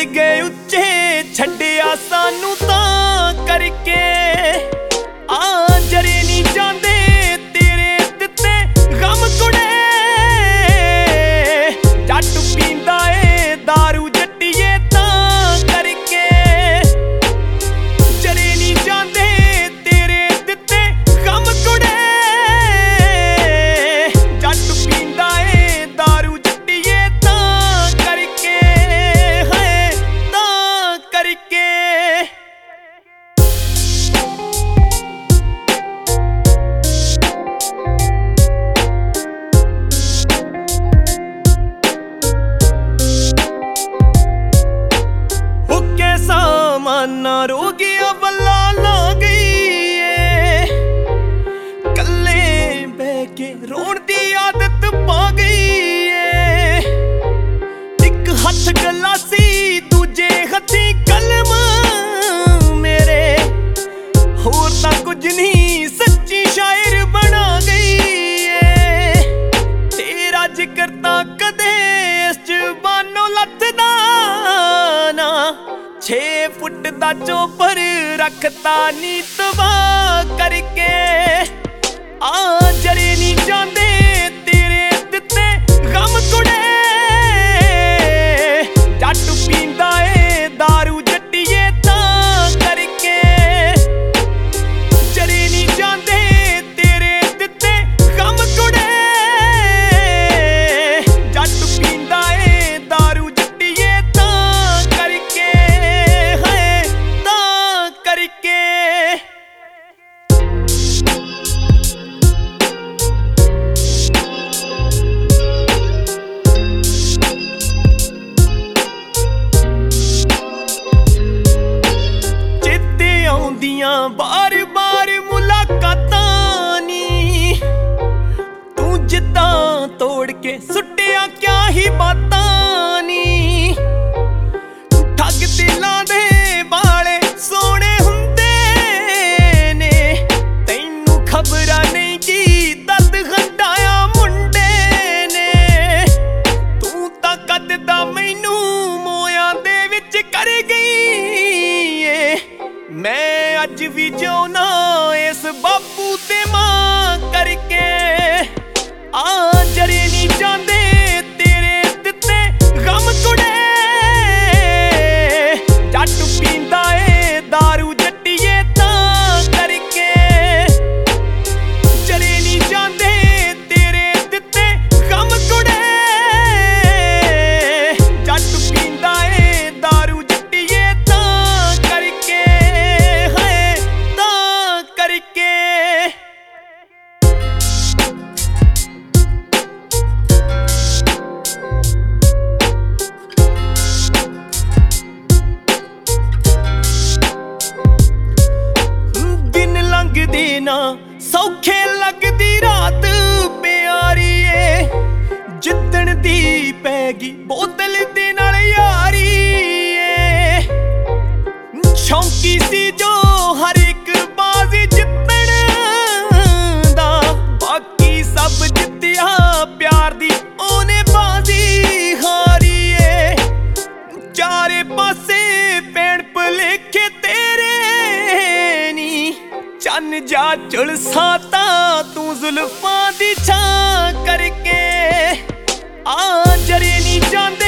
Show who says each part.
Speaker 1: गए उच्चे छड्डिया सानू तां करके आ जरे नी जांदे तेरे दित्ते गम कुड़े जट पींदा ए दारू जट्टिए तां करके जरे नी जांदे तेरे दित्ते गम कुड़े जट पींदा ए दारू जट्टिए तां करके है तां करके सामाना रोगिया वल्ला ला गई है कल्ले बह के रोण दी आदत पा गई है एक हथ गलासी दूजे हथी कलम मेरे होर तां कुछ नहीं सच्ची शायर बना गई है तेरा जिक्र तां कदे इस जुबानों लथदा ना 6 फुट दा चोपर रखता नी तबाह करके आ जरे नी जांदे तेरे दित्ते गम कुड़े जट पींदा ए दारू जट्टिए तां करके जरे नी जांदे तेरे दित्ते गम कुड़े जट पींदा ए दारू जट्टिए तां करके करके चित्ते आउंदियां बार बार मुलाकातां नी तू जिद्दां तोड़ के सुट्टिया क्या ही बातां नी ठग दिलां दे बाले सोने हुंदे ने तैनू खबरां नहीं की दर्द गंढाया मुंडे ने तू तां कद दा मैनू मोयां दे विच कर गई ए मैं अज भी जिउना इस बापू ते मां करके आ जरे नी जांदे तेरे दित्ते गम कुड़े जट पींदा ए दारू जट्टिए तां करके जरे नी जांदे तेरे दित्ते गम कुड़े जट पींदा ए दारू जट्टिए तां करके है तां करके लगदी ना सौखे लगदी रात प्यारी ए जिद्दण दी पैगी बोतल दे नाल यारी ए शौकी सी जो हर एक बाजी जित्तण दा बाकी सब जित्तिया प्यार दी ओने बाजी हारी ए चारे पासे पैण भलेखे तेरे नी चन जा झुलसा तां तू जुल्फां दी छां करके आ जरे नी जांदे